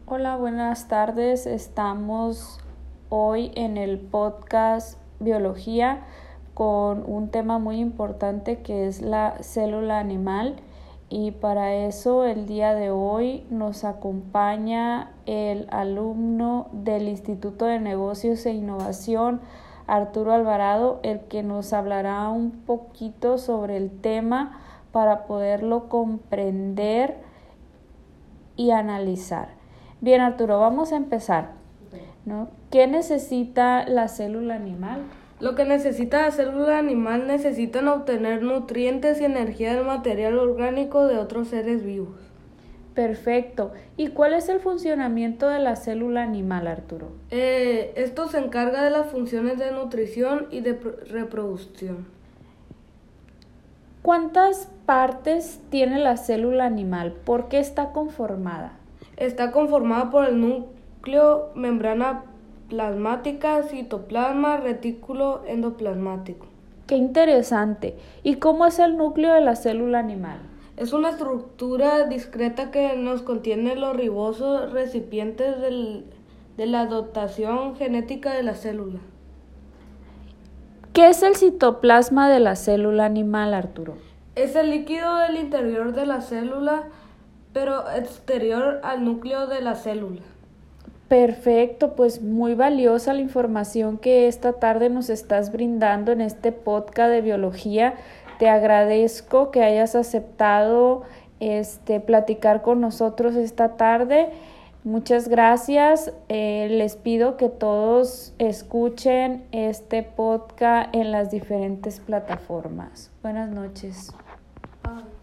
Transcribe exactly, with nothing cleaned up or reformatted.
Hola, buenas tardes. Estamos hoy en el podcast Biología con un tema muy importante que es la célula animal, y para eso el día de hoy nos acompaña el alumno del Instituto de Negocios e Innovación, Arturo Alvarado, el que nos hablará un poquito sobre el tema para poderlo comprender y analizar. Bien, Arturo, vamos a empezar, ¿no? ¿Qué necesita la célula animal? Lo que necesita la célula animal necesitan obtener nutrientes y energía del material orgánico de otros seres vivos. Perfecto. ¿Y cuál es el funcionamiento de la célula animal, Arturo? Eh, esto se encarga de las funciones de nutrición y de reproducción. ¿Cuántas partes tiene la célula animal? ¿Por qué está conformada? Está conformada por el núcleo, membrana plasmática, citoplasma, retículo endoplasmático. ¡Qué interesante! ¿Y cómo es el núcleo de la célula animal? Es una estructura discreta que nos contiene los ribosos recipientes del, de la dotación genética de la célula. ¿Qué es el citoplasma de la célula animal, Arturo? Es el líquido del interior de la célula, pero exterior al núcleo de la célula. Perfecto, pues muy valiosa la información que esta tarde nos estás brindando en este podcast de biología. Te agradezco que hayas aceptado este, platicar con nosotros esta tarde. Muchas gracias. Eh, les pido que todos escuchen este podcast en las diferentes plataformas. Buenas noches. Ah.